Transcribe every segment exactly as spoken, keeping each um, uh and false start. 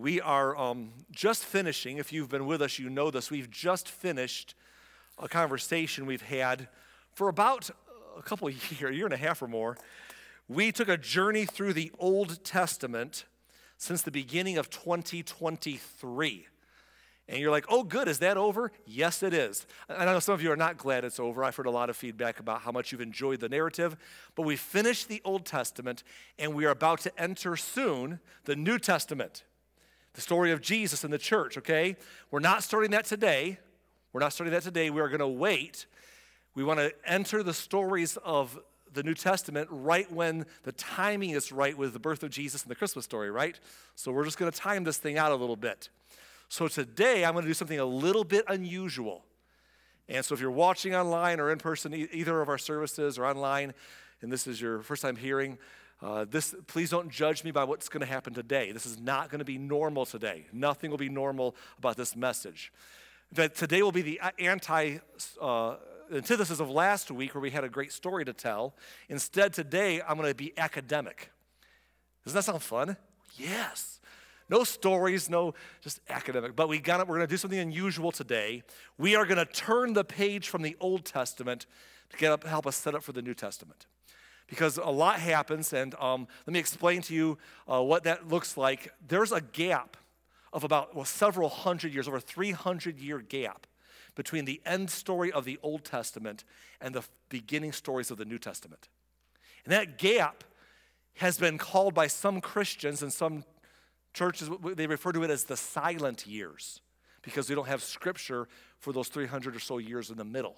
We are um, just finishing, if you've been with us, you know this, we've just finished a conversation we've had for about a couple of years, a year and a half or more. We took a journey through the Old Testament since the beginning of twenty twenty-three. And you're like, oh, good, is that over? Yes, it is. I know some of you are not glad it's over. I've heard a lot of feedback about how much you've enjoyed the narrative. But we finished the Old Testament, and we are about to enter soon the New Testament, the story of Jesus and the church, okay? We're not starting that today. We're not starting that today. We are going to wait. We want to enter the stories of the New Testament right when the timing is right with the birth of Jesus and the Christmas story, right? So we're just going to time this thing out a little bit. So today, I'm going to do something a little bit unusual. And so if you're watching online or in person, e- either of our services or online, and this is your first time hearing, uh, this, please don't judge me by what's going to happen today. This is not going to be normal today. Nothing will be normal about this message. That today will be the anti, uh, antithesis of last week where we had a great story to tell. Instead, today, I'm going to be academic. Doesn't that sound fun? Yes. No stories, no just academic. But we got it. We're going to do something unusual today. We are going to turn the page from the Old Testament to get up, help us set up for the New Testament. Because a lot happens, and um, let me explain to you uh, what that looks like. There's a gap of about well, several hundred years, over a three hundred year gap between the end story of the Old Testament and the beginning stories of the New Testament. And that gap has been called by some Christians and some churches, they refer to it as the silent years because we don't have scripture for those three hundred or so years in the middle.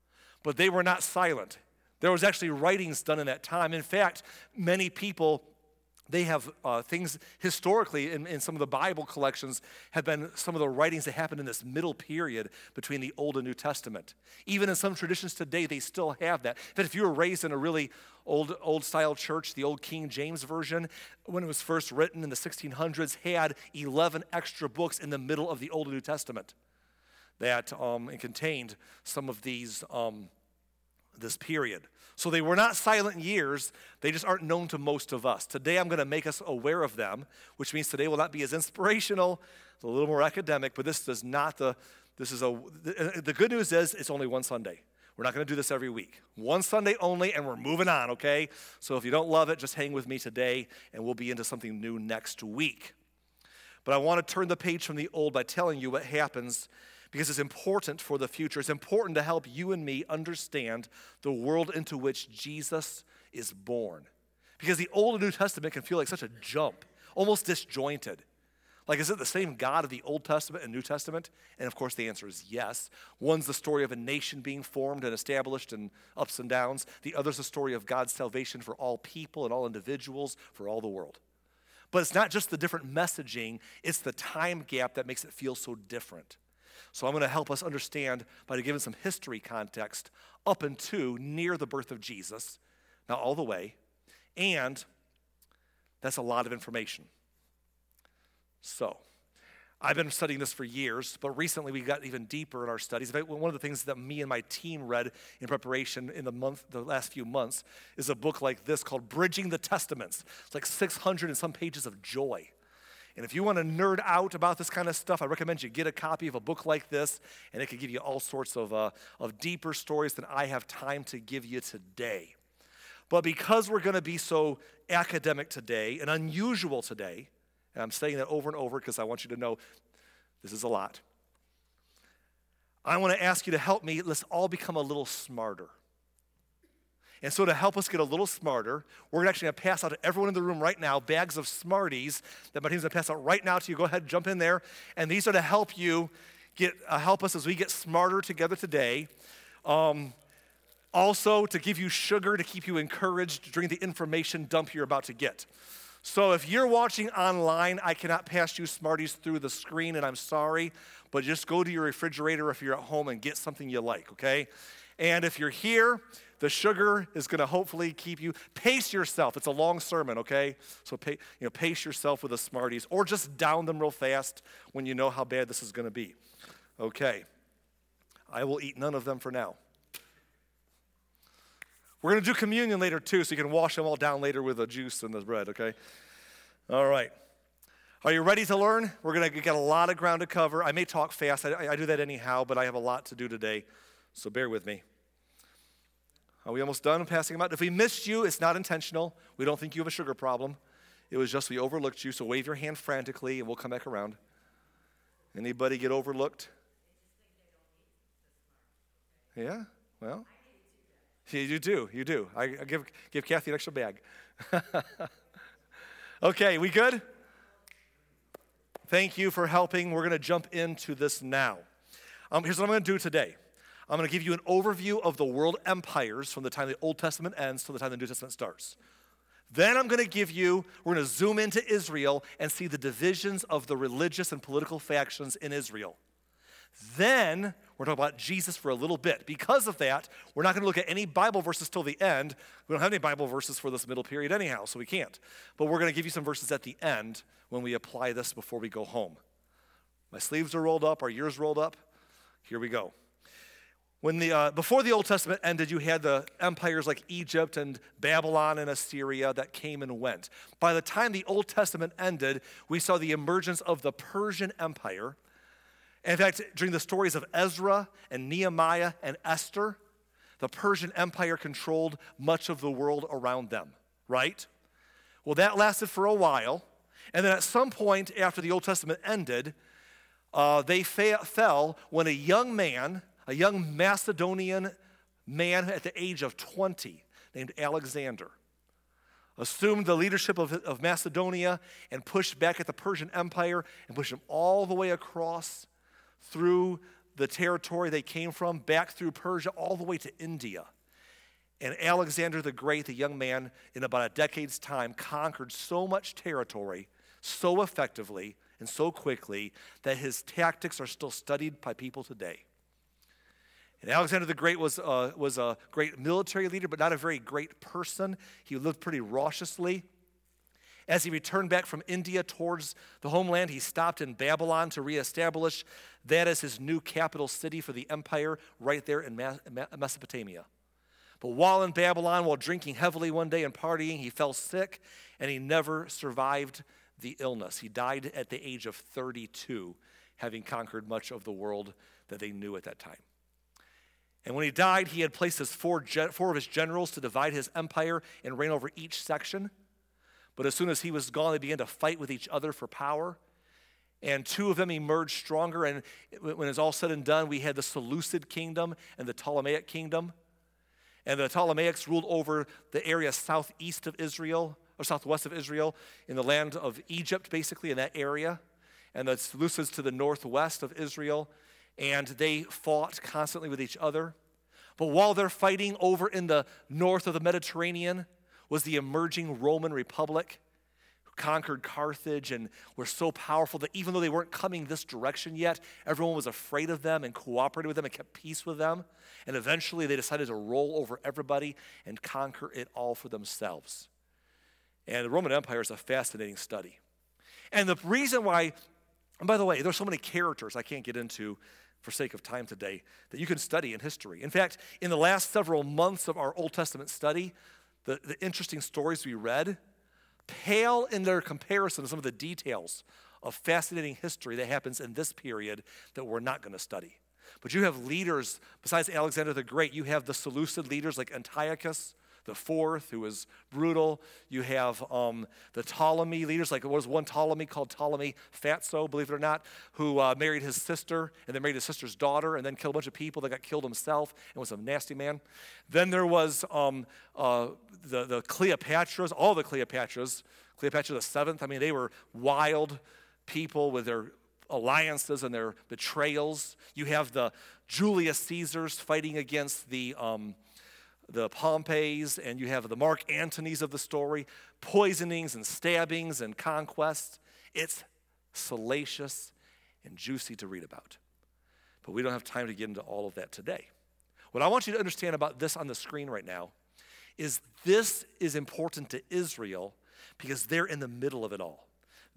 But they were not silent. There was actually writings done in that time. In fact, many people, they have uh, things historically in, in some of the Bible collections have been some of the writings that happened in this middle period between the Old and New Testament. Even in some traditions today, they still have that. In fact, if you were raised in a really old, old style church, the old King James Version, when it was first written in the sixteen hundreds, had eleven extra books in the middle of the Old and New Testament that um, contained some of these um, this period. So they were not silent years, they just aren't known to most of us. Today I'm going to make us aware of them, which means today will not be as inspirational, it's a little more academic, but this is not the, this is a, the, the good news is it's only one Sunday. We're not going to do this every week. One Sunday only, and we're moving on, okay? So if you don't love it, just hang with me today, and we'll be into something new next week. But I want to turn the page from the old by telling you what happens because it's important for the future. It's important to help you and me understand the world into which Jesus is born. Because the Old and New Testament can feel like such a jump, almost disjointed. Like, is it the same God of the Old Testament and New Testament? And of course, the answer is yes. One's the story of a nation being formed and established and ups and downs. The other's the story of God's salvation for all people and all individuals, for all the world. But it's not just the different messaging, it's the time gap that makes it feel so different. So I'm going to help us understand by giving some history context up into near the birth of Jesus, not all the way, and that's a lot of information. So I've been studying this for years, but recently we got even deeper in our studies. One of the things that me and my team read in preparation in the month, the last few months, is a book like this called Bridging the Testaments. It's like six hundred and some pages of joy. And if you want to nerd out about this kind of stuff, I recommend you get a copy of a book like this, and it can give you all sorts of, uh, of deeper stories than I have time to give you today. But because we're going to be so academic today and unusual today, and I'm saying that over and over because I want you to know this is a lot, I want to ask you to help me. Let's all become a little smarter. And so to help us get a little smarter, we're actually going to pass out to everyone in the room right now bags of Smarties that my team's going to pass out right now to you. Go ahead and jump in there. And these are to help you get uh, help us as we get smarter together today. Um, also to give you sugar to keep you encouraged during the information dump you're about to get. So if you're watching online, I cannot pass you Smarties through the screen, and I'm sorry, but just go to your refrigerator if you're at home and get something you like, okay? And if you're here, the sugar is going to hopefully keep you. Pace yourself. It's a long sermon, okay? So pay, you know, pace yourself with the Smarties, or just down them real fast when you know how bad this is going to be. Okay. I will eat none of them for now. We're going to do communion later too, so you can wash them all down later with the juice and the bread, okay? All right. Are you ready to learn? We're going to get a lot of ground to cover. I may talk fast. I, I do that anyhow, but I have a lot to do today, so bear with me. Are we almost done passing them out? If we missed you, it's not intentional. We don't think you have a sugar problem. It was just we overlooked you, so wave your hand frantically, and we'll come back around. Anybody get overlooked? Yeah? Well, yeah, you do. You do. I, I give, give Kathy an extra bag. Okay, we good? Thank you for helping. We're going to jump into this now. Um, here's what I'm going to do today. I'm going to give you an overview of the world empires from the time the Old Testament ends to the time the New Testament starts. Then I'm going to give you, we're going to zoom into Israel and see the divisions of the religious and political factions in Israel. Then we're talking about Jesus for a little bit. Because of that, we're not going to look at any Bible verses till the end. We don't have any Bible verses for this middle period anyhow, so we can't. But we're going to give you some verses at the end when we apply this before we go home. My sleeves are rolled up, our ears rolled up. Here we go. When the uh, before the Old Testament ended, you had the empires like Egypt and Babylon and Assyria that came and went. By the time the Old Testament ended, we saw the emergence of the Persian Empire. In fact, during the stories of Ezra and Nehemiah and Esther, the Persian Empire controlled much of the world around them, right? Well, that lasted for a while, and then at some point after the Old Testament ended, uh, they fa- fell when a young man, a young Macedonian man at the age of twenty, named Alexander, assumed the leadership of, of Macedonia and pushed back at the Persian Empire and pushed them all the way across through the territory they came from, back through Persia, all the way to India. And Alexander the Great, the young man, in about a decade's time, conquered so much territory so effectively and so quickly that his tactics are still studied by people today. And Alexander the Great was, uh, was a great military leader, but not a very great person. He lived pretty raucously. As he returned back from India towards the homeland, he stopped in Babylon to reestablish that as his new capital city for the empire right there in Mesopotamia. But while in Babylon, while drinking heavily one day and partying, he fell sick, and he never survived the illness. He died at the age of thirty-two, having conquered much of the world that they knew at that time. And when he died, he had placed his four, four of his generals to divide his empire and reign over each section. But as soon as he was gone, they began to fight with each other for power. And two of them emerged stronger. And when it's all said and done, we had the Seleucid kingdom and the Ptolemaic kingdom. And the Ptolemaics ruled over the area southeast of Israel, or southwest of Israel, in the land of Egypt, basically, in that area. And the Seleucids to the northwest of Israel. And they fought constantly with each other. But while they're fighting over in the north of the Mediterranean was the emerging Roman Republic, who conquered Carthage and were so powerful that even though they weren't coming this direction yet, everyone was afraid of them and cooperated with them and kept peace with them. And eventually they decided to roll over everybody and conquer it all for themselves. And the Roman Empire is a fascinating study. And the reason why, and by the way, there's so many characters I can't get into for sake of time today that you can study in history. In fact, in the last several months of our Old Testament study, the, the interesting stories we read pale in their comparison to some of the details of fascinating history that happens in this period that we're not going to study. But you have leaders, besides Alexander the Great, you have the Seleucid leaders like Antiochus the Fourth, who was brutal. You have um, the Ptolemy leaders, like there was one Ptolemy called Ptolemy Fatso, believe it or not, who uh, married his sister and then married his sister's daughter and then killed a bunch of people that got killed himself and was a nasty man. Then there was um, uh, the, the Cleopatras, all the Cleopatras, Cleopatra the Seventh. I mean, they were wild people with their alliances and their betrayals. You have the Julius Caesars fighting against the um, the Pompeys, and you have the Mark Antonys of the story, poisonings and stabbings and conquests. It's salacious and juicy to read about. But we don't have time to get into all of that today. What I want you to understand about this on the screen right now is this is important to Israel because they're in the middle of it all.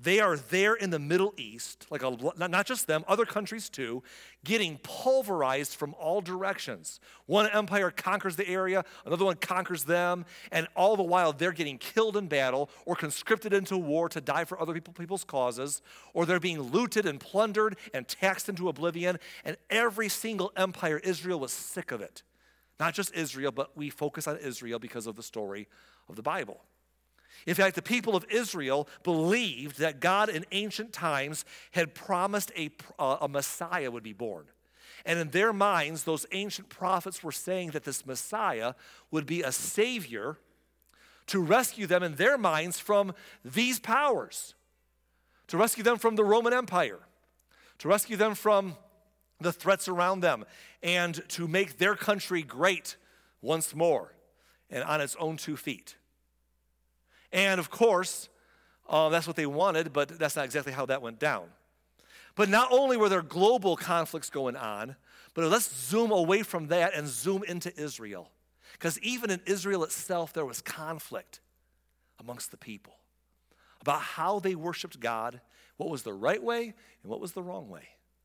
They are there in the Middle East, like a, not just them, other countries too, getting pulverized from all directions. One empire conquers the area, another one conquers them, and all the while they're getting killed in battle or conscripted into war to die for other people, people's causes, or they're being looted and plundered and taxed into oblivion, and every single empire, Israel was sick of it. Not just Israel, but we focus on Israel because of the story of the Bible. In fact, the people of Israel believed that God in ancient times had promised a, a Messiah would be born. And in their minds, those ancient prophets were saying that this Messiah would be a savior to rescue them in their minds from these powers, to rescue them from the Roman Empire, to rescue them from the threats around them, and to make their country great once more and on its own two feet. And of course, uh, that's what they wanted, but that's not exactly how that went down. But not only were there global conflicts going on, but let's zoom away from that and zoom into Israel. Because even in Israel itself, there was conflict amongst the people about how they worshiped God, what was the right way and what was the wrong way.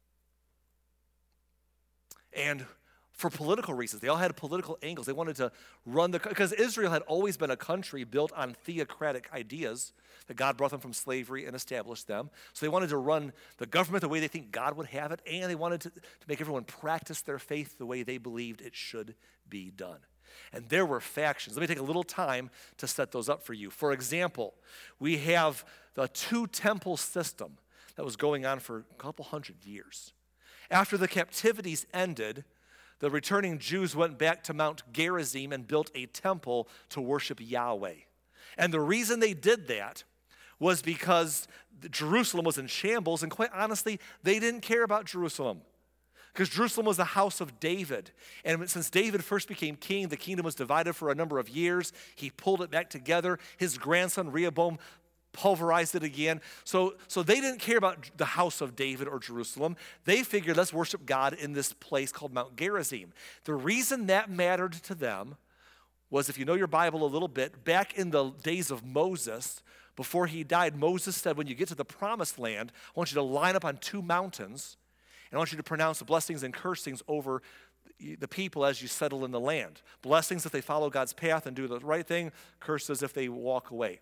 And for political reasons. They all had political angles. They wanted to run the, because Israel had always been a country built on theocratic ideas that God brought them from slavery and established them. So they wanted to run the government the way they think God would have it, and they wanted to, to make everyone practice their faith the way they believed it should be done. And there were factions. Let me take a little time to set those up for you. For example, we have the two-temple system that was going on for a couple hundred years. After the captivities ended, the returning Jews went back to Mount Gerizim and built a temple to worship Yahweh. And the reason they did that was because Jerusalem was in shambles, and quite honestly, they didn't care about Jerusalem. Because Jerusalem was the house of David. And since David first became king, the kingdom was divided for a number of years. He pulled it back together. His grandson Rehoboam pulverized it again. So, so they didn't care about the house of David or Jerusalem. They figured, let's worship God in this place called Mount Gerizim. The reason that mattered to them was, if you know your Bible a little bit, back in the days of Moses, before he died, Moses said, when you get to the promised land, I want you to line up on two mountains, and I want you to pronounce the blessings and cursings over the people as you settle in the land. Blessings if they follow God's path and do the right thing, curses if they walk away.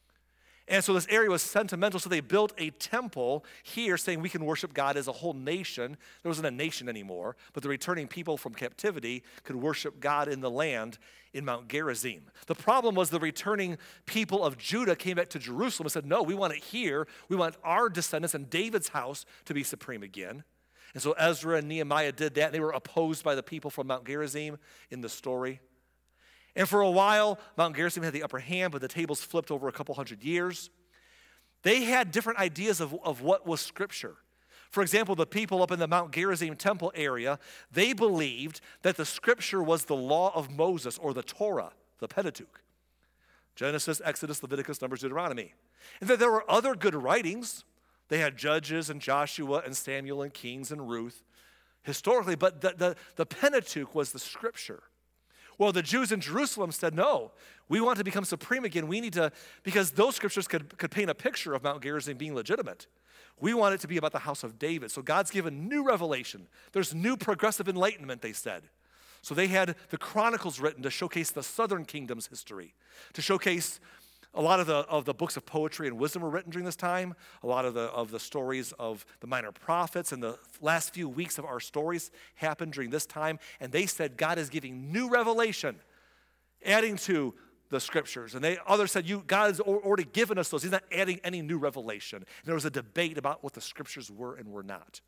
And so this area was sentimental, so they built a temple here saying we can worship God as a whole nation. There wasn't a nation anymore, but the returning people from captivity could worship God in the land in Mount Gerizim. The problem was the returning people of Judah came back to Jerusalem and said, no, we want it here. We want our descendants and David's house to be supreme again. And so Ezra and Nehemiah did that. They were opposed by the people from Mount Gerizim in the story. And for a while, Mount Gerizim had the upper hand, but the tables flipped over a couple hundred years. They had different ideas of, of what was Scripture. For example, the people up in the Mount Gerizim temple area, they believed that the Scripture was the law of Moses, or the Torah, the Pentateuch. Genesis, Exodus, Leviticus, Numbers, Deuteronomy. And that there were other good writings. They had Judges and Joshua and Samuel and Kings and Ruth historically, but the, the, the Pentateuch was the Scripture. Well, the Jews in Jerusalem said, no, we want to become supreme again. We need to, because those scriptures could, could paint a picture of Mount Gerizim being legitimate. We want it to be about the house of David. So God's given new revelation. There's new progressive enlightenment, they said. So they had the Chronicles written to showcase the southern kingdom's history, to showcase a lot of the, of the books of poetry and wisdom were written during this time. A lot of the, of the stories of the minor prophets and the last few weeks of our stories happened during this time. And they said God is giving new revelation, adding to the scriptures. And they others said, "You God has already given us those. He's not adding any new revelation." And there was a debate about what the scriptures were and were not.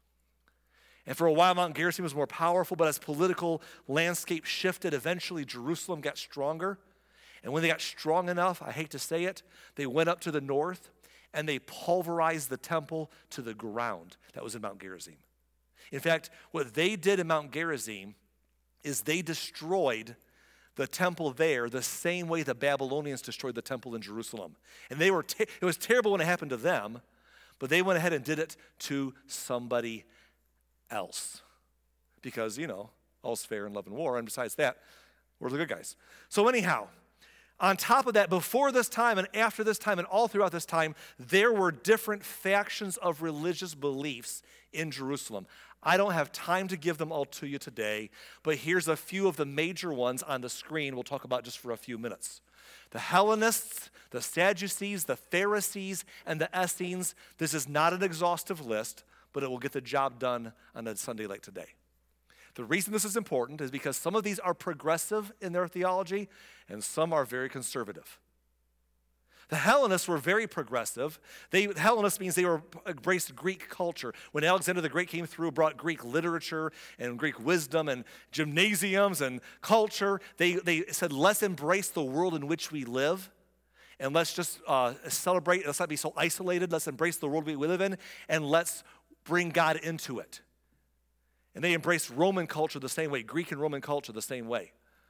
And for a while, Mount Gerizim was more powerful, but as political landscape shifted, eventually Jerusalem got stronger. And when they got strong enough, I hate to say it, they went up to the north and they pulverized the temple to the ground that was in Mount Gerizim. In fact, what they did in Mount Gerizim is they destroyed the temple there the same way the Babylonians destroyed the temple in Jerusalem. And they were te- it was terrible when it happened to them, but they went ahead and did it to somebody else. Because, you know, all's fair in love and war, and besides that, we're the good guys. So anyhow, On top of that, before this time and after this time and all throughout this time, there were different factions of religious beliefs in Jerusalem. I don't have time to give them all to you today, but here's a few of the major ones on the screen we'll talk about just for a few minutes. The Hellenists, the Sadducees, the Pharisees, and the Essenes. This is not an exhaustive list, but it will get the job done on a Sunday like today. The reason this is important is because some of these are progressive in their theology and some are very conservative. The Hellenists were very progressive. They, Hellenist means they were embraced Greek culture. When Alexander the Great came through, brought Greek literature and Greek wisdom and gymnasiums and culture, they, they said, let's embrace the world in which we live and let's just uh, celebrate. Let's not be so isolated. Let's embrace the world we live in and let's bring God into it. And they embraced Roman culture the same way, Greek and Roman culture the same way.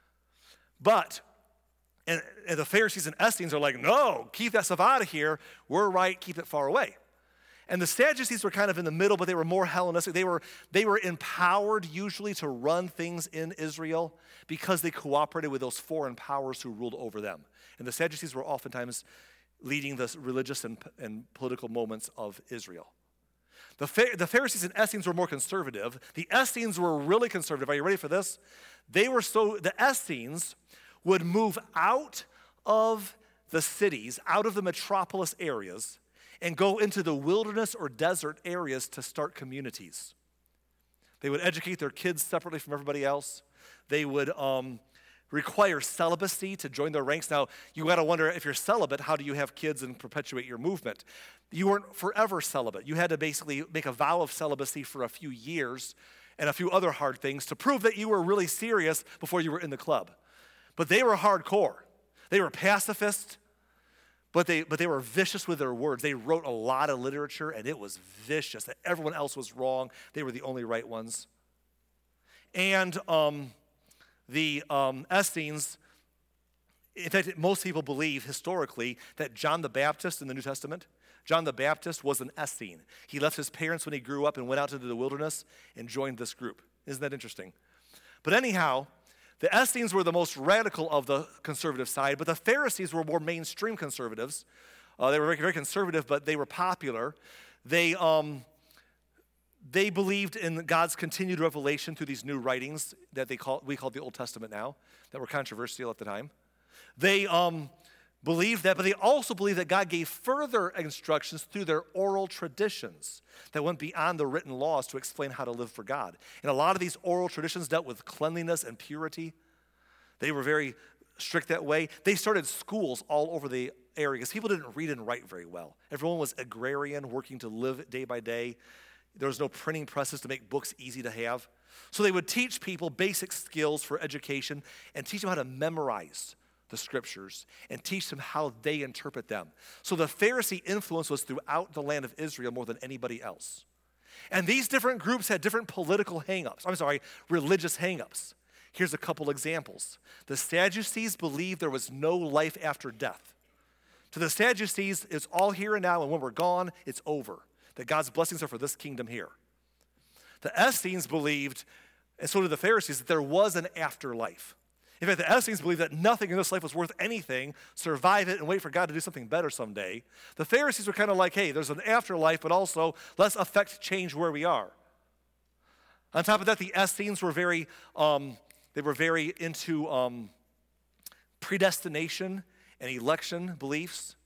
But, and, and the Pharisees and Essenes are like, no, keep that stuff out of here. We're right, keep it far away. And the Sadducees were kind of in the middle, but they were more Hellenistic. They were, they were empowered usually to run things in Israel because they cooperated with those foreign powers who ruled over them. And the Sadducees were oftentimes leading the religious and, and political moments of Israel. The, the Pharisees and Essenes were more conservative. The Essenes were really conservative. Are you ready for this? They were so, the Essenes would move out of the cities, out of the metropolis areas, and go into the wilderness or desert areas to start communities. They would educate their kids separately from everybody else. They would um, require celibacy to join their ranks. Now, you got to wonder, if you're celibate, how do you have kids and perpetuate your movement? You weren't forever celibate. You had to basically make a vow of celibacy for a few years and a few other hard things to prove that you were really serious before you were in the club. But they were hardcore. They were pacifist, but they, but they were vicious with their words. They wrote a lot of literature, and it was vicious. That everyone else was wrong. They were the only right ones. And um, the um, Essenes, in fact, most people believe historically that John the Baptist in the New Testament, John the Baptist was an Essene. He left his parents when he grew up and went out into the wilderness and joined this group. Isn't that interesting? But anyhow, the Essenes were the most radical of the conservative side, but the Pharisees were more mainstream conservatives. Uh, they were very, very conservative, but they were popular. They, um, they believed in God's continued revelation through these new writings that they call, we call the Old Testament now, that were controversial at the time. They um, believed that, but they also believed that God gave further instructions through their oral traditions that went beyond the written laws to explain how to live for God. And a lot of these oral traditions dealt with cleanliness and purity. They were very strict that way. They started schools all over the area because people didn't read and write very well. Everyone was agrarian, working to live day by day. There was no printing presses to make books easy to have. So they would teach people basic skills for education and teach them how to memorize the scriptures and teach them how they interpret them. So the Pharisee influence was throughout the land of Israel more than anybody else. And these different groups had different political hang-ups. I'm sorry, religious hang-ups. Here's a couple examples. The Sadducees believed there was no life after death. To the Sadducees, it's all here and now, and when we're gone, it's over. That God's blessings are for this kingdom here. The Essenes believed, and so did the Pharisees, that there was an afterlife. In fact, the Essenes believed that nothing in this life was worth anything, survive it and wait for God to do something better someday. The Pharisees were kind of like, hey, there's an afterlife, but also let's affect change where we are. On top of that, the Essenes were very, um, they were very into um, predestination and election beliefs.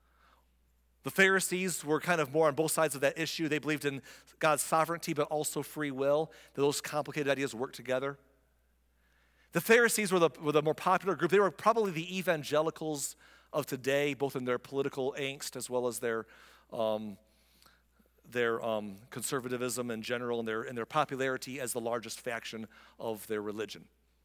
The Pharisees were kind of more on both sides of that issue. They believed in God's sovereignty, but also free will. Those complicated ideas work together. The Pharisees were the, were the more popular group. They were probably the evangelicals of today, both in their political angst as well as their, um, their um, conservatism in general and their, and their popularity as the largest faction of their religion.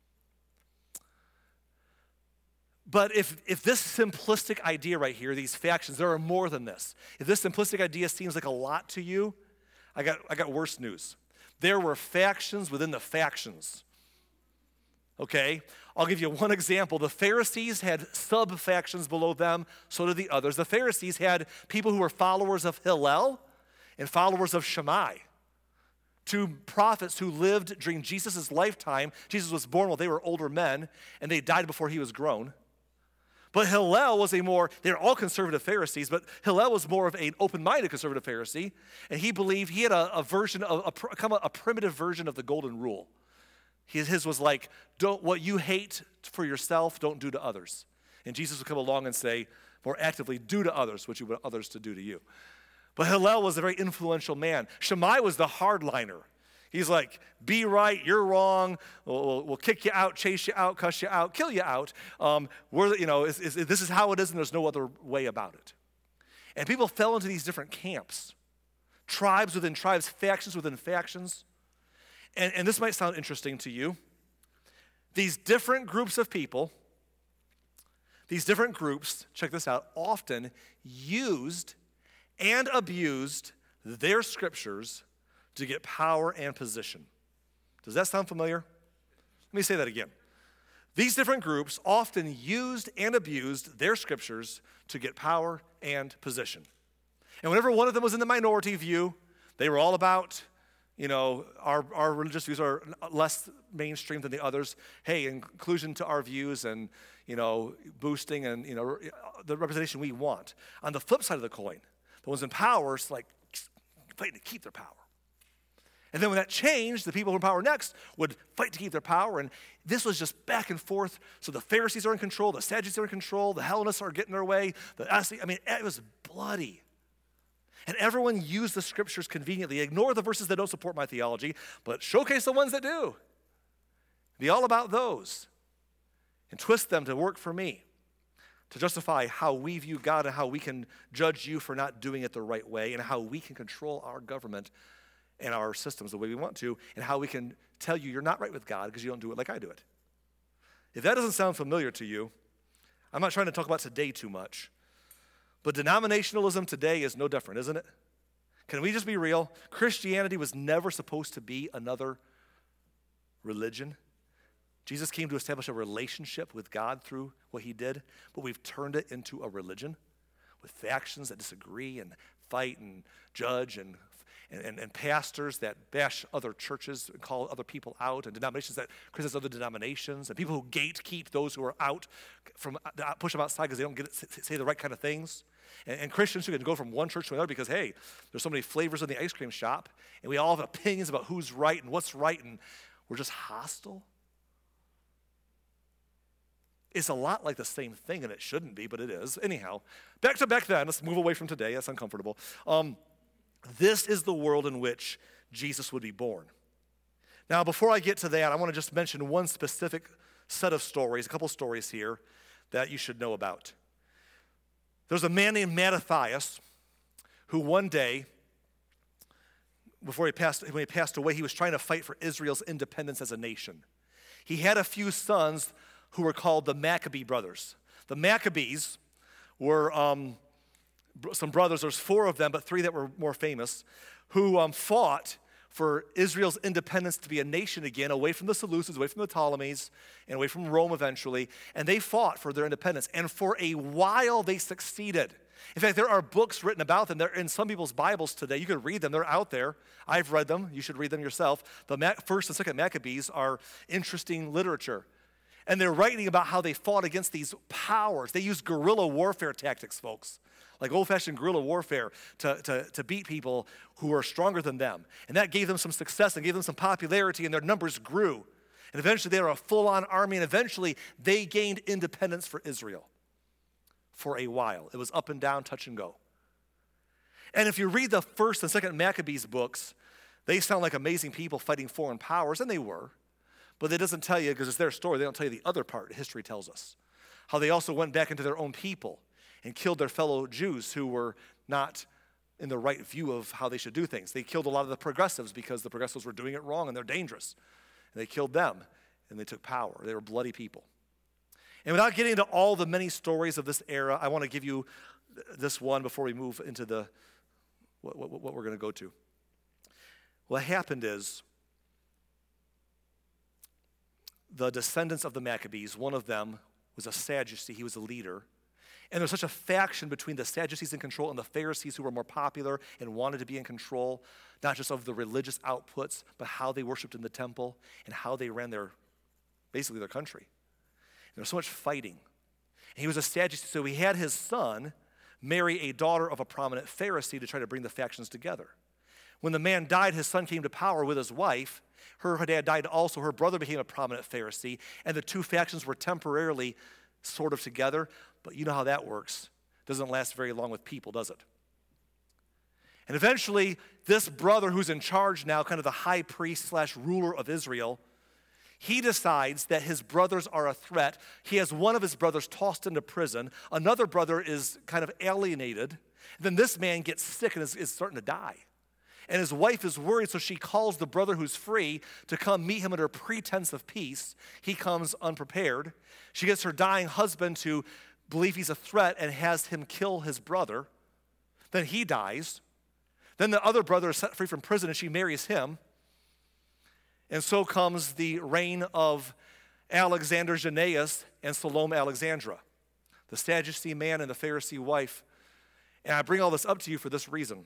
But if, if this simplistic idea right here, these factions, there are more than this. If this simplistic idea seems like a lot to you, I got, I got worse news. There were factions within the factions. Okay, I'll give you one example. The Pharisees had sub-factions below them, so did the others. The Pharisees had people who were followers of Hillel and followers of Shammai, two prophets who lived during Jesus' lifetime. Jesus was born while they were older men, and they died before he was grown. But Hillel was a more, they're all conservative Pharisees, but Hillel was more of an open-minded conservative Pharisee, and he believed he had a, a version of, a, a primitive version of the golden rule. His, his was like, don't, what you hate for yourself, don't do to others. And Jesus would come along and say, more actively, do to others what you want others to do to you. But Hillel was a very influential man. Shammai was the hardliner. He's like, be right, you're wrong, we'll, we'll, we'll kick you out, chase you out, cuss you out, kill you out. Um, we're, you know, it's, it's, this is how it is and there's no other way about it. And people fell into these different camps, tribes within tribes, factions within factions. And, and this might sound interesting to you. These different groups of people, these different groups, check this out, often used and abused their scriptures to get power and position. Does that sound familiar? Let me say that again. These different groups often used and abused their scriptures to get power and position. And whenever one of them was in the minority view, they were all about, you know, our, our religious views are less mainstream than the others. Hey, inclusion to our views and, you know, boosting and, you know, the representation we want. On the flip side of the coin, the ones in power, it's like fighting to keep their power. And then when that changed, the people who were in power next would fight to keep their power. And this was just back and forth. So the Pharisees are in control, the Sadducees are in control, the Hellenists are getting their way. The, I mean, it was bloody. And everyone used the scriptures conveniently. Ignore the verses that don't support my theology, but showcase the ones that do. Be all about those. And twist them to work for me, to justify how we view God and how we can judge you for not doing it the right way and how we can control our government and our systems the way we want to, and how we can tell you you're not right with God because you don't do it like I do it. If that doesn't sound familiar to you, I'm not trying to talk about today too much, but denominationalism today is no different, isn't it? Can we just be real? Christianity was never supposed to be another religion. Jesus came to establish a relationship with God through what he did, but we've turned it into a religion with factions that disagree and fight and judge and And, and, and pastors that bash other churches and call other people out, and denominations that criticize other denominations, and people who gatekeep those who are out, from push them outside because they don't get it, say the right kind of things. And, and Christians who can go from one church to another because, hey, there's so many flavors in the ice cream shop, and we all have opinions about who's right and what's right, and we're just hostile. It's a lot like the same thing, and it shouldn't be, but it is. Anyhow, back to back then. Let's move away from today. That's uncomfortable. Um, This is the world in which Jesus would be born. Now, before I get to that, I want to just mention one specific set of stories, a couple stories here that you should know about. There's a man named Mattathias who one day, before he passed, when he passed away, he was trying to fight for Israel's independence as a nation. He had a few sons who were called the Maccabee brothers. The Maccabees were um, some brothers, there's four of them, but three that were more famous, who um, fought for Israel's independence to be a nation again, away from the Seleucids, away from the Ptolemies, and away from Rome eventually. And they fought for their independence. And for a while, they succeeded. In fact, there are books written about them. They're in some people's Bibles today. You can read them. They're out there. I've read them. You should read them yourself. The First and Second Maccabees are interesting literature. And they're writing about how they fought against these powers. They used guerrilla warfare tactics, folks. Like old-fashioned guerrilla warfare to, to, to beat people who were stronger than them. And that gave them some success and gave them some popularity, and their numbers grew. And eventually they were a full-on army, and eventually they gained independence for Israel for a while. It was up and down, touch and go. And if you read the First and Second Maccabees books, they sound like amazing people fighting foreign powers, and they were. But it doesn't tell you, because it's their story, they don't tell you the other part history tells us. How they also went back into their own people and killed their fellow Jews who were not in the right view of how they should do things. They killed a lot of the progressives because the progressives were doing it wrong and they're dangerous. And they killed them and they took power. They were bloody people. And without getting into all the many stories of this era, I want to give you this one before we move into the what, what, what we're going to go to. What happened is the descendants of the Maccabees, one of them was a Sadducee. He was a leader. And there's such a faction between the Sadducees in control and the Pharisees who were more popular and wanted to be in control, not just of the religious outputs, but how they worshiped in the temple and how they ran their, basically their country. And there's so much fighting. He was a Sadducee, so he had his son marry a daughter of a prominent Pharisee to try to bring the factions together. When the man died, his son came to power with his wife. Her, her dad died also. Her brother became a prominent Pharisee, and the two factions were temporarily sort of together. But you know how that works. It doesn't last very long with people, does it? And eventually, this brother who's in charge now, kind of the high priest slash ruler of Israel, he decides that his brothers are a threat. He has one of his brothers tossed into prison. Another brother is kind of alienated. Then this man gets sick and is, is starting to die. And his wife is worried, so she calls the brother who's free to come meet him under pretense of peace. He comes unprepared. She gets her dying husband to believe he's a threat and has him kill his brother. Then he dies. Then the other brother is set free from prison, and she marries him. And so comes the reign of Alexander Jannaeus and Salome Alexandra, the Sadducee man and the Pharisee wife. And I bring all this up to you for this reason.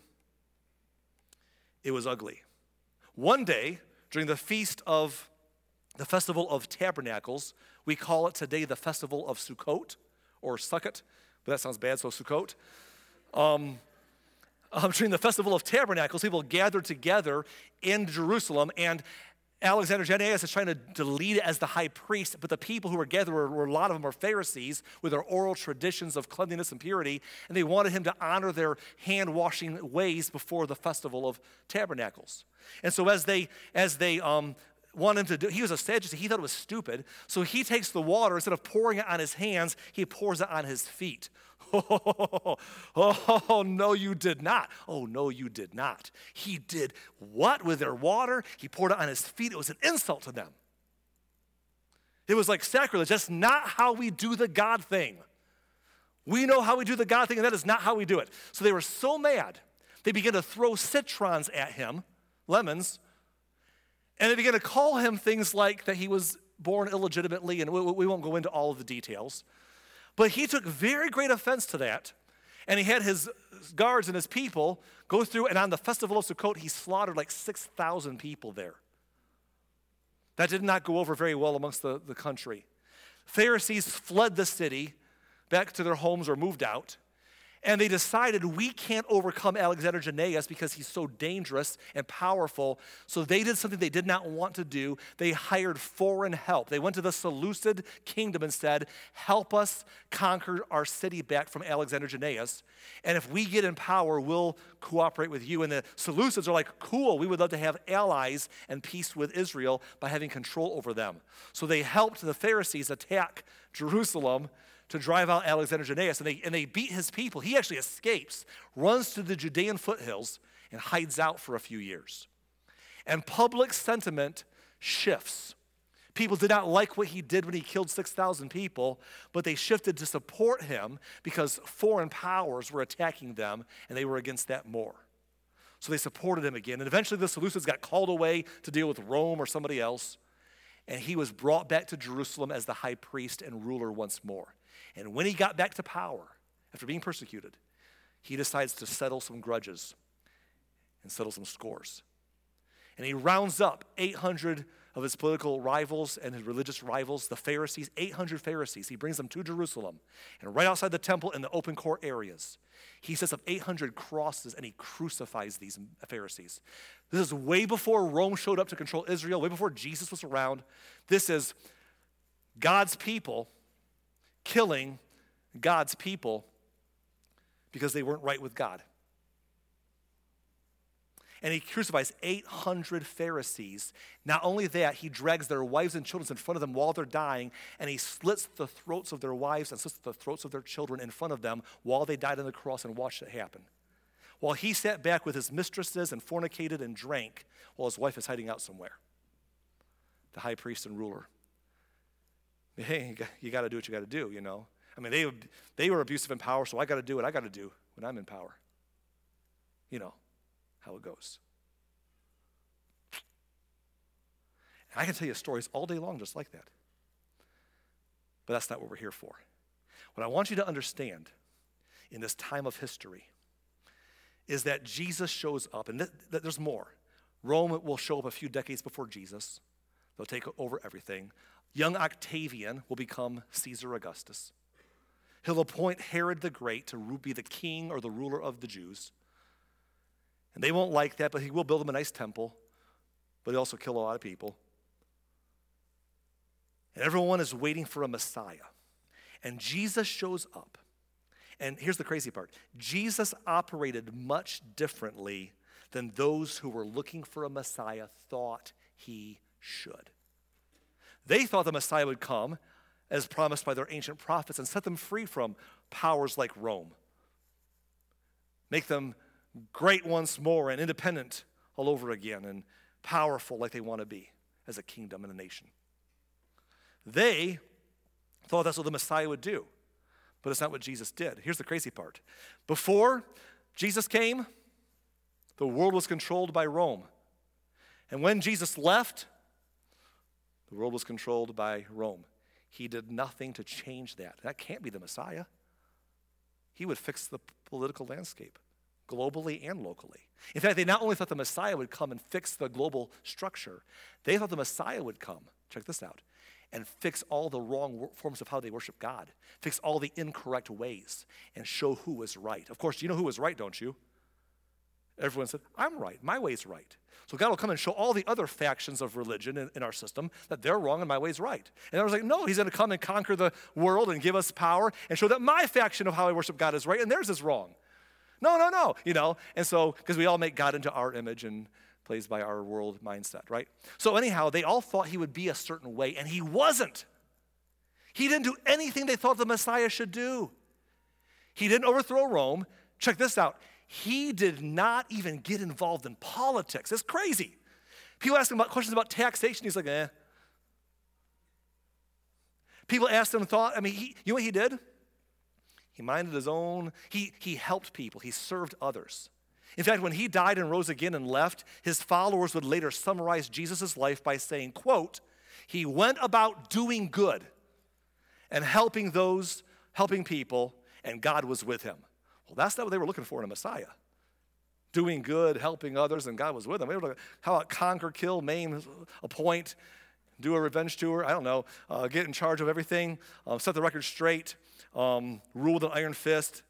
It was ugly. One day, during the feast of the Festival of Tabernacles, we call it today the Festival of Sukkot, or Sukkot, but that sounds bad, so Sukkot. Um, um, during the Festival of Tabernacles, people gathered together in Jerusalem, and Alexander Jannaeus is trying to, to lead it as the high priest, but the people who were gathered, were, were, a lot of them are Pharisees with their oral traditions of cleanliness and purity, and they wanted him to honor their hand-washing ways before the Festival of Tabernacles. And so as they, as they um, want him to do, he was a Sadducee, he thought it was stupid, so he takes the water, instead of pouring it on his hands, he pours it on his feet. Oh, oh, oh, no, you did not. Oh, no, you did not. He did what with their water? He poured it on his feet. It was an insult to them. It was like sacrilege. That's not how we do the God thing. We know how we do the God thing, and that is not how we do it. So they were so mad, they began to throw citrons at him, lemons, and they began to call him things like that he was born illegitimately, and we, we won't go into all of the details. But he took very great offense to that, and he had his guards and his people go through, and on the Festival of Sukkot, he slaughtered like six thousand people there. That did not go over very well amongst the, the country. Pharisees fled the city back to their homes or moved out, and they decided we can't overcome Alexander Jannaeus because he's so dangerous and powerful. So they did something they did not want to do. They hired foreign help. They went to the Seleucid kingdom and said, help us conquer our city back from Alexander Jannaeus. And if we get in power, we'll cooperate with you. And the Seleucids are like, cool, we would love to have allies and peace with Israel by having control over them. So they helped the Pharisees attack Jerusalem to drive out Alexander Jannaeus, and they, and they beat his people. He actually escapes, runs to the Judean foothills, and hides out for a few years. And public sentiment shifts. People did not like what he did when he killed six thousand people, but they shifted to support him because foreign powers were attacking them, and they were against that more. So they supported him again, and eventually the Seleucids got called away to deal with Rome or somebody else, and he was brought back to Jerusalem as the high priest and ruler once more. And when he got back to power, after being persecuted, he decides to settle some grudges and settle some scores. And he rounds up eight hundred of his political rivals and his religious rivals, the Pharisees, eight hundred Pharisees. He brings them to Jerusalem. And right outside the temple in the open court areas, he sets up eight hundred crosses and he crucifies these Pharisees. This is way before Rome showed up to control Israel, way before Jesus was around. This is God's people killing God's people because they weren't right with God. And he crucifies eight hundred Pharisees. Not only that, he drags their wives and children in front of them while they're dying, and he slits the throats of their wives and slits the throats of their children in front of them while they died on the cross and watched it happen. While he sat back with his mistresses and fornicated and drank while his wife is hiding out somewhere. The high priest and ruler. Hey, you got to do what you got to do, you know. I mean, they they were abusive in power, so I got to do what I got to do when I'm in power. You know how it goes. And I can tell you stories all day long just like that. But that's not what we're here for. What I want you to understand in this time of history is that Jesus shows up, and th- th- there's more. Rome will show up a few decades before Jesus. They'll take over everything. Young Octavian will become Caesar Augustus. He'll appoint Herod the Great to be the king or the ruler of the Jews. And they won't like that, but he will build them a nice temple, but he'll also kill a lot of people. And everyone is waiting for a Messiah. And Jesus shows up. And here's the crazy part. Jesus operated much differently than those who were looking for a Messiah thought he should. They thought the Messiah would come as promised by their ancient prophets and set them free from powers like Rome. Make them great once more and independent all over again and powerful like they want to be as a kingdom and a nation. They thought that's what the Messiah would do, but it's not what Jesus did. Here's the crazy part. Before Jesus came, the world was controlled by Rome. And when Jesus left, the world was controlled by Rome. He did nothing to change that. That can't be the Messiah. He would fix the political landscape, globally and locally. In fact, they not only thought the Messiah would come and fix the global structure, they thought the Messiah would come, check this out, and fix all the wrong forms of how they worship God, fix all the incorrect ways, and show who was right. Of course, you know who was right, don't you? Everyone said, I'm right, my way's right. So God will come and show all the other factions of religion in, in our system that they're wrong and my way's right. And I was like, no, he's going to come and conquer the world and give us power and show that my faction of how I worship God is right and theirs is wrong. No, no, no, you know. And so, because we all make God into our image and plays by our world mindset, right? So anyhow, they all thought he would be a certain way, and he wasn't. He didn't do anything they thought the Messiah should do. He didn't overthrow Rome. Check this out. He did not even get involved in politics. It's crazy. People ask him about questions about taxation. He's like, eh. People asked him, thought, I mean, he, you know what he did? He minded his own. He, he helped people. He served others. In fact, when he died and rose again and left, his followers would later summarize Jesus' life by saying, quote, he went about doing good and helping those, helping people, and God was with him. Well, that's not what they were looking for in a Messiah. Doing good, helping others, and God was with them. They were looking, how about conquer, kill, maim, appoint, do a revenge tour? I don't know. Uh, get in charge of everything, uh, set the record straight, um, rule with an iron fist.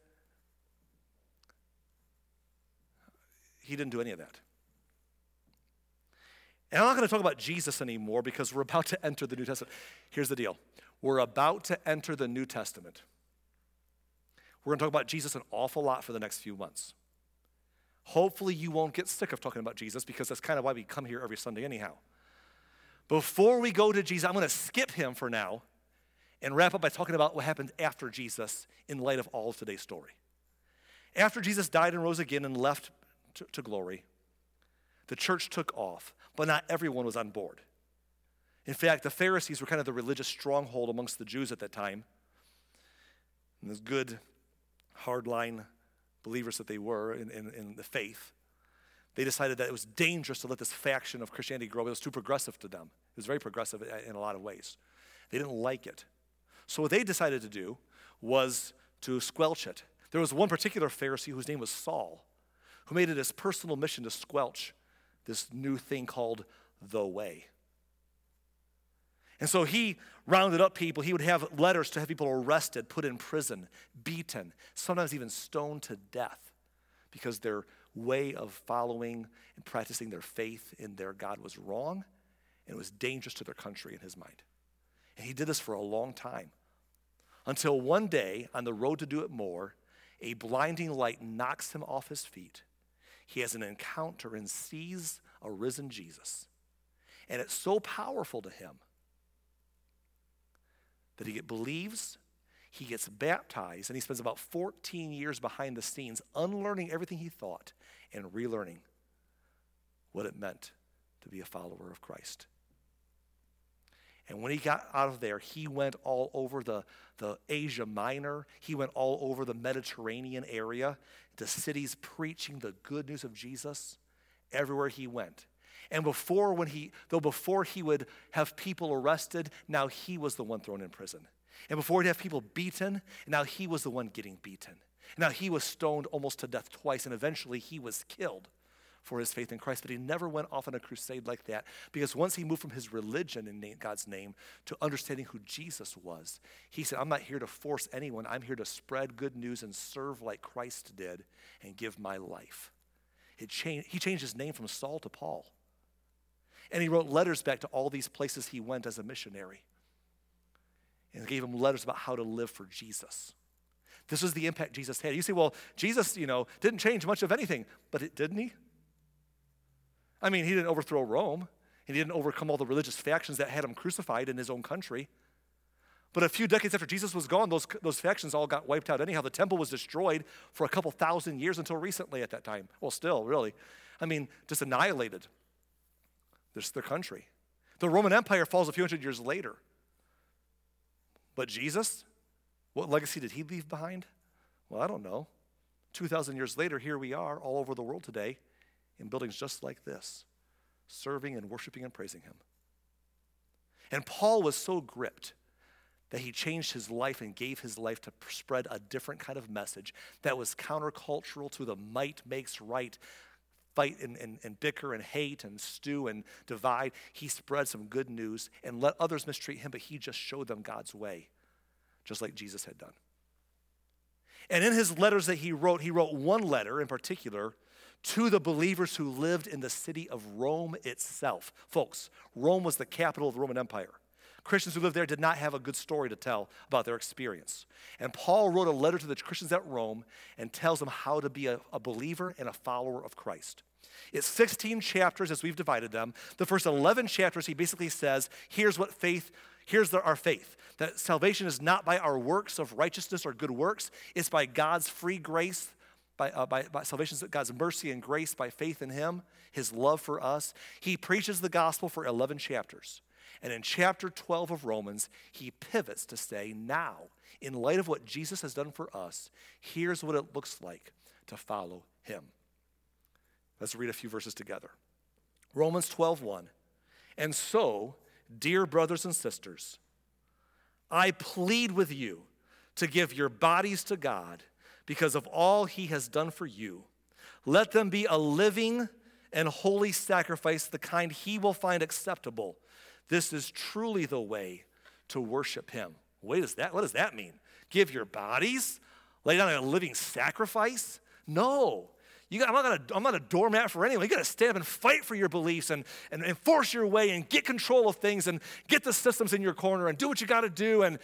He didn't do any of that. And I'm not going to talk about Jesus anymore because we're about to enter the New Testament. Here's the deal. We're about to enter the New Testament. We're going to talk about Jesus an awful lot for the next few months. Hopefully you won't get sick of talking about Jesus because that's kind of why we come here every Sunday anyhow. Before we go to Jesus, I'm going to skip him for now and wrap up by talking about what happened after Jesus in light of all of today's story. After Jesus died and rose again and left to, to glory, the church took off, but not everyone was on board. In fact, the Pharisees were kind of the religious stronghold amongst the Jews at that time. And those good, hardline believers that they were in, in, in the faith, they decided that it was dangerous to let this faction of Christianity grow. It was too progressive to them. It was very progressive in a lot of ways. They didn't like it. So what they decided to do was to squelch it. There was one particular Pharisee whose name was Saul, who made it his personal mission to squelch this new thing called the way. And so he rounded up people. He would have letters to have people arrested, put in prison, beaten, sometimes even stoned to death because their way of following and practicing their faith in their God was wrong and it was dangerous to their country in his mind. And he did this for a long time until one day on the road to do it more, a blinding light knocks him off his feet. He has an encounter and sees a risen Jesus. And it's so powerful to him that he believes, he gets baptized, and he spends about fourteen years behind the scenes unlearning everything he thought and relearning what it meant to be a follower of Christ. And when he got out of there, he went all over the, the Asia Minor. He went all over the Mediterranean area to cities preaching the good news of Jesus everywhere he went. And before when he, though before he would have people arrested, now he was the one thrown in prison. And before he'd have people beaten, now he was the one getting beaten. And now he was stoned almost to death twice, and eventually he was killed for his faith in Christ, but he never went off on a crusade like that, because once he moved from his religion in God's name to understanding who Jesus was, he said, I'm not here to force anyone. I'm here to spread good news and serve like Christ did and give my life. It changed, he changed his name from Saul to Paul. And he wrote letters back to all these places he went as a missionary, and gave them letters about how to live for Jesus. This was the impact Jesus had. You say, well, Jesus, you know, didn't change much of anything, but it, didn't he? I mean, he didn't overthrow Rome. He didn't overcome all the religious factions that had him crucified in his own country. But a few decades after Jesus was gone, those, those factions all got wiped out anyhow. The temple was destroyed for a couple thousand years until recently at that time. Well, still, really. I mean, just annihilated this, their country. The Roman Empire falls a few hundred years later. But Jesus, what legacy did he leave behind? Well, I don't know. two thousand years later, here we are all over the world today in buildings just like this, serving and worshiping and praising him. And Paul was so gripped that he changed his life and gave his life to spread a different kind of message that was countercultural to the might makes right, fight and, and, and bicker and hate and stew and divide. He spread some good news and let others mistreat him, but he just showed them God's way, just like Jesus had done. And in his letters that he wrote, he wrote one letter in particular to the believers who lived in the city of Rome itself. Folks, Rome was the capital of the Roman Empire. Christians who lived there did not have a good story to tell about their experience. And Paul wrote a letter to the Christians at Rome and tells them how to be a, a believer and a follower of Christ. It's sixteen chapters as we've divided them. The first eleven chapters, he basically says, here's what faith, here's the, our faith. That salvation is not by our works of righteousness or good works. It's by God's free grace, by, uh, by, by salvation, God's mercy and grace by faith in him, his love for us. He preaches the gospel for eleven chapters. And in chapter twelve of Romans, he pivots to say, now, in light of what Jesus has done for us, here's what it looks like to follow him. Let's read a few verses together. Romans twelve one. And so, dear brothers and sisters, I plead with you to give your bodies to God because of all he has done for you. Let them be a living and holy sacrifice, the kind he will find acceptable. This is truly the way to worship him. Wait, does that, what does that mean? Give your bodies? Lay down a living sacrifice? No. You got, I'm, not gonna, I'm not a doormat for anyone. You got to stand up and fight for your beliefs and, and enforce your way and get control of things and get the systems in your corner and do what you got to do and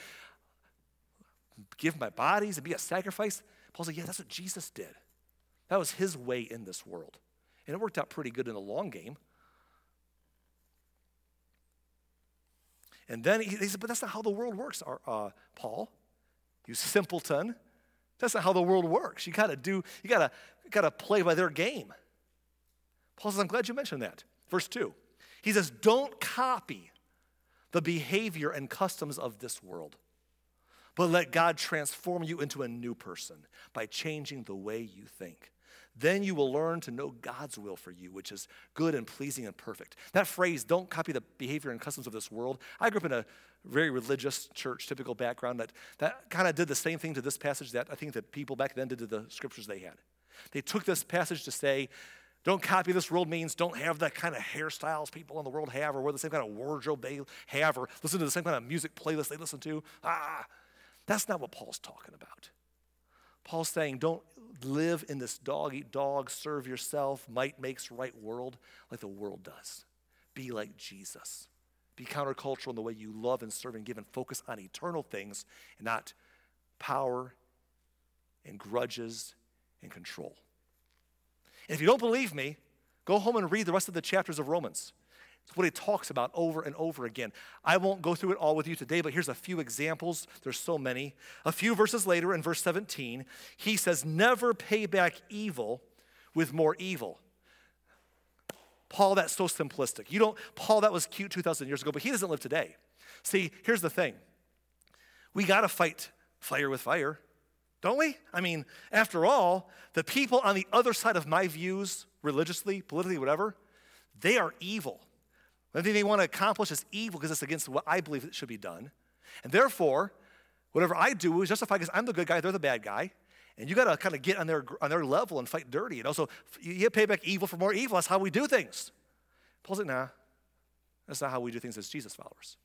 give my bodies and be a sacrifice. Paul's like, yeah, that's what Jesus did. That was his way in this world. And it worked out pretty good in the long game. And then he, he said, but that's not how the world works, uh, Paul. You simpleton. That's not how the world works. You gotta do, you gotta, you gotta play by their game. Paul says, I'm glad you mentioned that. Verse two. He says, don't copy the behavior and customs of this world, but let God transform you into a new person by changing the way you think. Then you will learn to know God's will for you, which is good and pleasing and perfect. That phrase, don't copy the behavior and customs of this world. I grew up in a very religious church, typical background that, that kind of did the same thing to this passage that I think that people back then did to the scriptures they had. They took this passage to say, don't copy this world means don't have the kind of hairstyles people in the world have or wear the same kind of wardrobe they have or listen to the same kind of music playlist they listen to. Ah, that's not what Paul's talking about. Paul's saying don't live in this dog-eat-dog, serve yourself, might makes right world like the world does. Be like Jesus. Be countercultural in the way you love and serve and give and focus on eternal things and not power and grudges and control. And if you don't believe me, go home and read the rest of the chapters of Romans. It's what he talks about over and over again. I won't go through it all with you today, but here's a few examples. There's so many. A few verses later in verse seventeen, he says, never pay back evil with more evil. Paul, that's so simplistic. You don't, Paul, that was cute two thousand years ago, but he doesn't live today. See, here's the thing. We got to fight fire with fire, don't we? I mean, after all, the people on the other side of my views, religiously, politically, whatever, they are evil. Anything they want to accomplish is evil because it's against what I believe it should be done. And therefore, whatever I do is justified because I'm the good guy, they're the bad guy. And you got to kind of get on their, on their level and fight dirty. And also, you pay back evil for more evil. That's how we do things. Paul's like, nah, that's not how we do things as Jesus followers.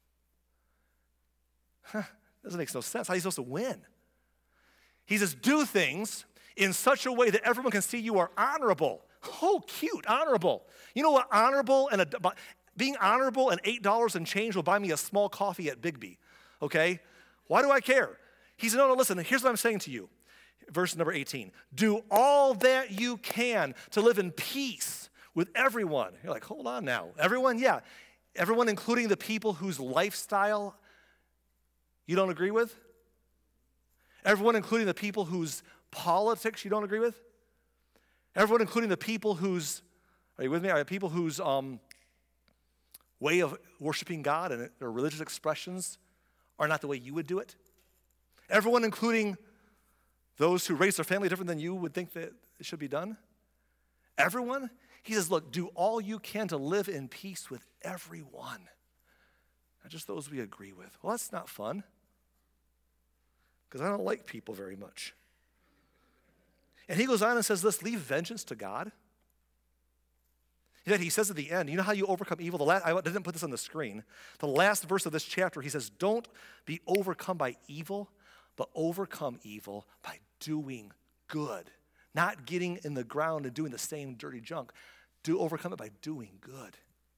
Huh, doesn't make no sense. How are you supposed to win? He says, do things in such a way that everyone can see you are honorable. Oh, cute, honorable. You know what honorable and a, being honorable and eight dollars and change will buy me a small coffee at Bigby, okay? Why do I care? He said, no, no, listen, here's what I'm saying to you. Verse number eighteen, do all that you can to live in peace with everyone. You're like, hold on now. Everyone, yeah. Everyone, including the people whose lifestyle you don't agree with? Everyone, including the people whose politics you don't agree with? Everyone, including the people whose, are you with me? Are people whose um, way of worshiping God and their religious expressions are not the way you would do it? Everyone, including those who raise their family different than you would think that it should be done? Everyone? He says, look, do all you can to live in peace with everyone. Not just those we agree with. Well, that's not fun. Because I don't like people very much. And he goes on and says this, leave vengeance to God. Yet he says at the end, you know how you overcome evil? The last, I didn't put this on the screen. The last verse of this chapter, he says, don't be overcome by evil, but overcome evil by doing good. Not getting in the ground and doing the same dirty junk. Do overcome it by doing good.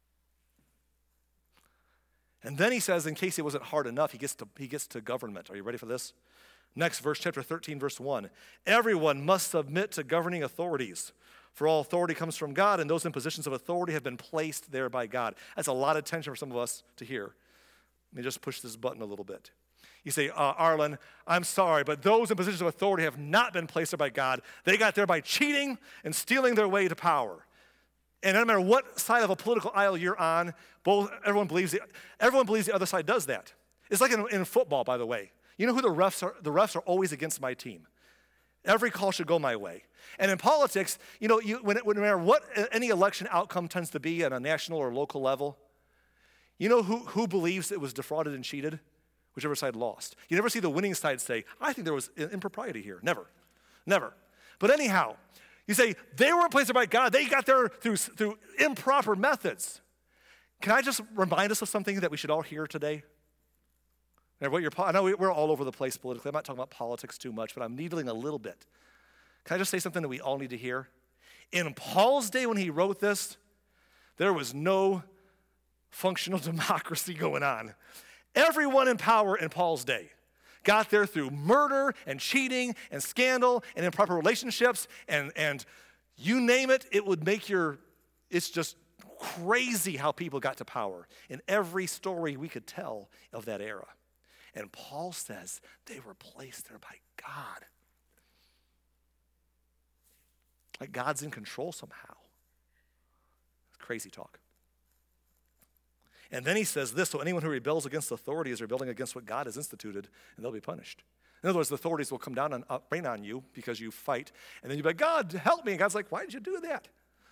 And then he says, in case it wasn't hard enough, he gets to, he gets to government. Are you ready for this? Next verse, chapter thirteen, verse one. Everyone must submit to governing authorities, for all authority comes from God, and those in positions of authority have been placed there by God. That's a lot of tension for some of us to hear. Let me just push this button a little bit. You say, uh, Arlen, I'm sorry, but those in positions of authority have not been placed there by God. They got there by cheating and stealing their way to power. And no matter what side of a political aisle you're on, both everyone believes the, everyone believes the other side does that. It's like in, in football, by the way. You know who the refs are? The refs are always against my team. Every call should go my way. And in politics, you know, you, when it, no matter what any election outcome tends to be at a national or local level, you know who, who believes it was defrauded and cheated? Whichever side lost. You never see the winning side say, I think there was impropriety here. Never. Never. But anyhow, you say, they weren't placed there by God. They got there through, through improper methods. Can I just remind us of something that we should all hear today? And what you're, I know we're all over the place politically. I'm not talking about politics too much, but I'm needling a little bit. Can I just say something that we all need to hear? In Paul's day when he wrote this, there was no functional democracy going on. Everyone in power in Paul's day got there through murder and cheating and scandal and improper relationships and, and you name it, it would make your, it's just crazy how people got to power in every story we could tell of that era. And Paul says they were placed there by God. Like God's in control somehow. Crazy talk. And then he says this, so anyone who rebels against authority is rebelling against what God has instituted, and they'll be punished. In other words, the authorities will come down and uh, rain on you because you fight, and then you'll be like, God, help me. And God's like, why did you do that?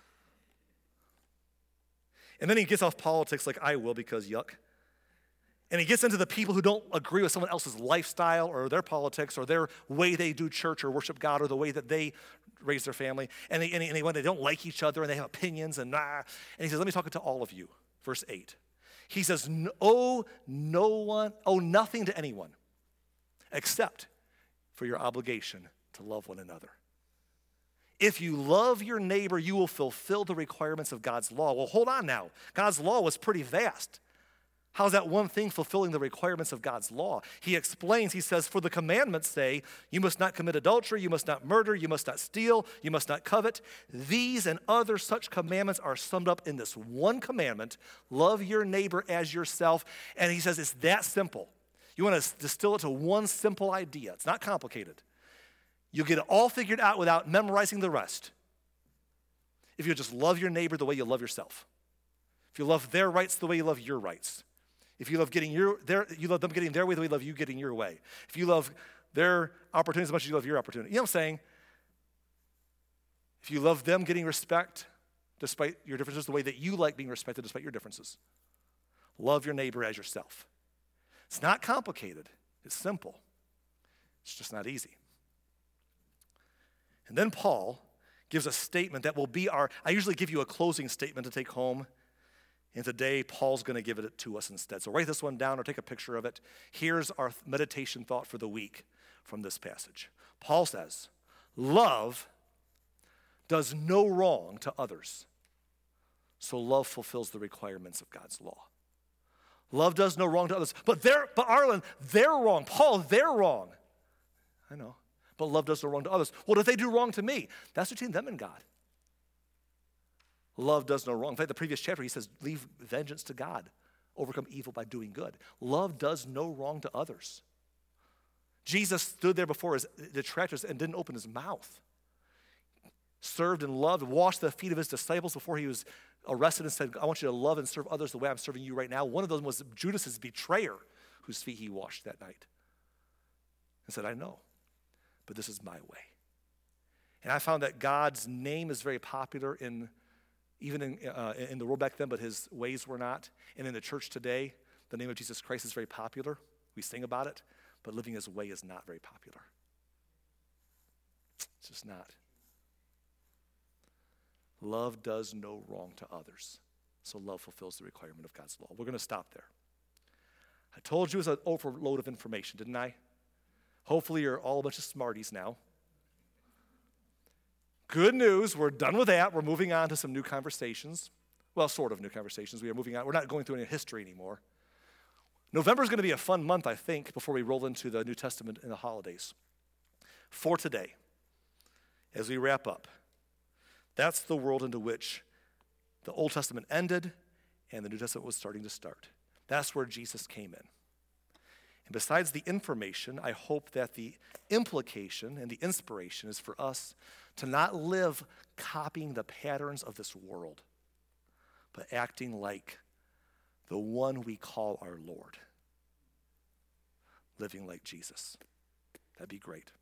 And then he gets off politics like, I will because yuck. And he gets into the people who don't agree with someone else's lifestyle or their politics or their way they do church or worship God or the way that they raise their family. And, they, and, they, and they, when they don't like each other and they have opinions and nah. And he says, let me talk to all of you. Verse eight. He says, owe no one, owe nothing to anyone except for your obligation to love one another. If you love your neighbor, you will fulfill the requirements of God's law. Well, hold on now. God's law was pretty vast. How's that one thing fulfilling the requirements of God's law? He explains, he says, for the commandments say, you must not commit adultery, you must not murder, you must not steal, you must not covet. These and other such commandments are summed up in this one commandment, love your neighbor as yourself. And he says it's that simple. You want to distill it to one simple idea. It's not complicated. You'll get it all figured out without memorizing the rest. If you just love your neighbor the way you love yourself. If you love their rights the way you love your rights. If you love getting your, their, you love them getting their way the way you love you getting your way. If you love their opportunities as much as you love your opportunity. You know what I'm saying? If you love them getting respect despite your differences the way that you like being respected despite your differences. Love your neighbor as yourself. It's not complicated. It's simple. It's just not easy. And then Paul gives a statement that will be our, I usually give you a closing statement to take home. And today, Paul's going to give it to us instead. So write this one down or take a picture of it. Here's our meditation thought for the week from this passage. Paul says, love does no wrong to others, so love fulfills the requirements of God's law. Love does no wrong to others. But they're, but Arlen, they're wrong. Paul, they're wrong. I know. But love does no wrong to others. Well, if they do wrong to me, that's between them and God. Love does no wrong. In fact, the previous chapter, he says, leave vengeance to God. Overcome evil by doing good. Love does no wrong to others. Jesus stood there before his detractors and didn't open his mouth. Served and loved, washed the feet of his disciples before he was arrested and said, I want you to love and serve others the way I'm serving you right now. One of them was Judas' betrayer, whose feet he washed that night. And said, I know, but this is my way. And I found that God's name is very popular in, even in, uh, in the world back then, but his ways were not. And in the church today, the name of Jesus Christ is very popular. We sing about it, but living his way is not very popular. It's just not. Love does no wrong to others, so love fulfills the requirement of God's law. We're going to stop there. I told you it was an overload of information, didn't I? Hopefully you're all a bunch of smarties now. Good news, we're done with that. We're moving on to some new conversations. Well, sort of new conversations. We are moving on. We're not going through any history anymore. November is going to be a fun month, I think, before we roll into the New Testament and the holidays. For today, as we wrap up, that's the world into which the Old Testament ended and the New Testament was starting to start. That's where Jesus came in. And besides the information, I hope that the implication and the inspiration is for us to not live copying the patterns of this world, but acting like the one we call our Lord. Living like Jesus. That'd be great.